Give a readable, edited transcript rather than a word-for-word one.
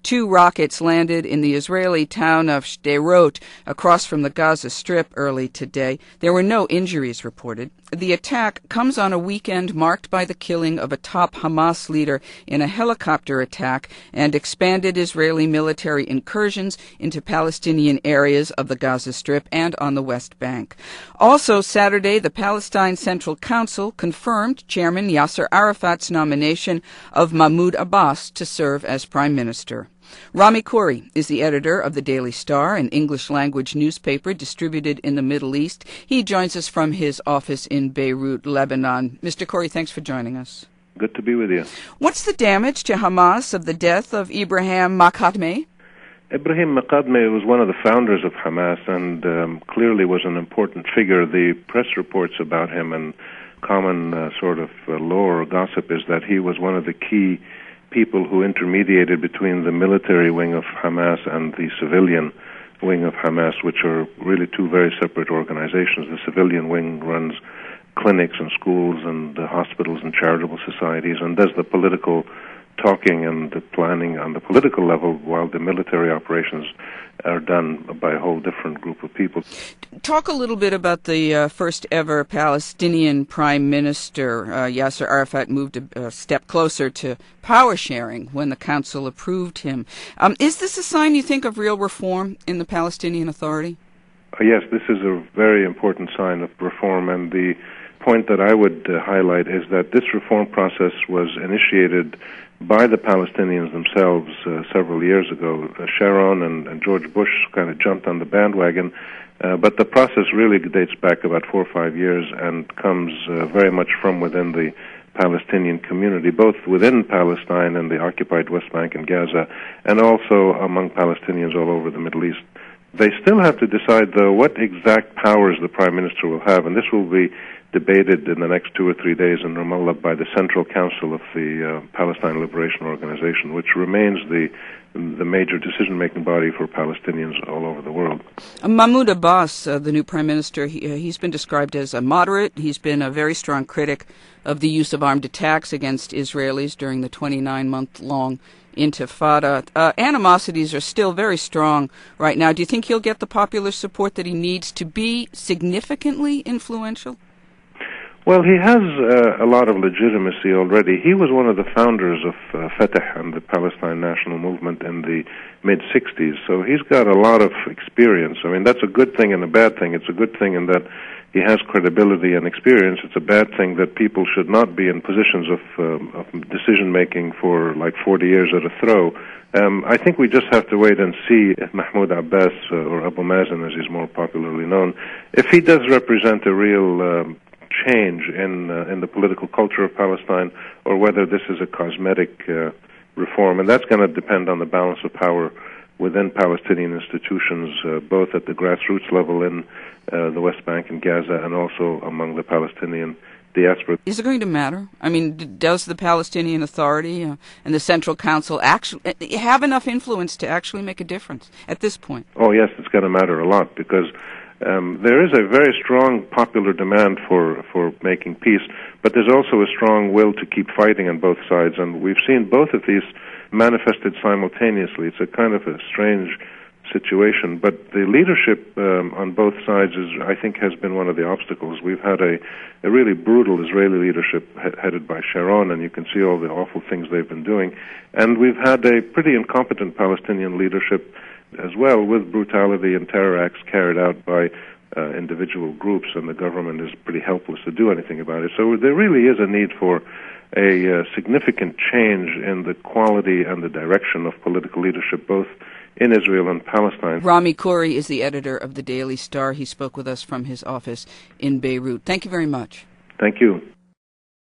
2 rockets landed in the Israeli town of Sderot, across from the Gaza Strip, early today. There were no injuries reported. The attack comes on a weekend marked by the killing of a top Hamas leader in a helicopter attack and expanded Israeli military incursions into Palestinian areas of the Gaza Strip and on the West Bank. Also Saturday, the Palestine Central Council confirmed Chairman Yasser Arafat's nomination of Mahmoud Abbas to serve as Prime Minister. Rami Khouri is the editor of the Daily Star, an English-language newspaper distributed in the Middle East. He joins us from his office in Beirut, Lebanon. Mr. Khouri, thanks for joining us. Good to be with you. What's the damage to Hamas of the death of Ibrahim Makadme? Ibrahim Makadme was one of the founders of Hamas and clearly was an important figure. The press reports about him and common sort of lore or gossip is that he was one of the key people who intermediated between the military wing of Hamas and the civilian wing of Hamas, which are really 2 very separate organizations. The civilian wing runs clinics and schools and hospitals and charitable societies and does the political talking and the planning on the political level, while the military operations are done by a whole different group of people. Talk a little bit about the first ever Palestinian Prime Minister. Yasser Arafat moved a step closer to power sharing when the council approved him. Is this a sign, you think, of real reform in the Palestinian Authority? Yes, this is a very important sign of reform, and the point that I would highlight is that this reform process was initiated by the Palestinians themselves several years ago. Sharon and George Bush kind of jumped on the bandwagon, but the process really dates back about 4 or 5 years and comes very much from within the Palestinian community, both within Palestine and the occupied West Bank and Gaza, and also among Palestinians all over the Middle East. They still have to decide, though, what exact powers the Prime Minister will have, and this will be debated in the next 2 or 3 days in Ramallah by the Central Council of the Palestine Liberation Organization, which remains the major decision-making body for Palestinians all over the world. Mahmoud Abbas, the new Prime Minister, he's been described as a moderate. He's been a very strong critic of the use of armed attacks against Israelis during the 29-month-long Intifada. Animosities are still very strong right now. Do you think he'll get the popular support that he needs to be significantly influential? Well, he has a lot of legitimacy already. He was one of the founders of Fatah and the Palestine National Movement in the mid-'60s, so he's got a lot of experience. I mean, that's a good thing and a bad thing. It's a good thing in that he has credibility and experience. It's a bad thing that people should not be in positions of decision-making for like 40 years at a throw. I think we just have to wait and see if Mahmoud Abbas, or Abu Mazen as he's more popularly known, if he does represent a real change in the political culture of Palestine, or whether this is a cosmetic reform. And that's going to depend on the balance of power within Palestinian institutions, both at the grassroots level in the West Bank and Gaza, and also among the Palestinian diaspora. Is it going to matter? I mean, does the Palestinian Authority and the Central Council actually have enough influence to actually make a difference at this point? Oh, yes, it's going to matter a lot, because there is a very strong popular demand for making peace, but there's also a strong will to keep fighting on both sides, and we've seen both of these manifested simultaneously. It's a kind of a strange situation, but the leadership on both sides I think has been one of the obstacles. We've had a really brutal Israeli leadership headed by Sharon, and you can see all the awful things they've been doing, and we've had a pretty incompetent Palestinian leadership as well, with brutality and terror acts carried out by individual groups, and the government is pretty helpless to do anything about it. So there really is a need for a significant change in the quality and the direction of political leadership, both in Israel and Palestine. Rami Khouri is the editor of the Daily Star. He spoke with us from his office in Beirut. Thank you very much. Thank you.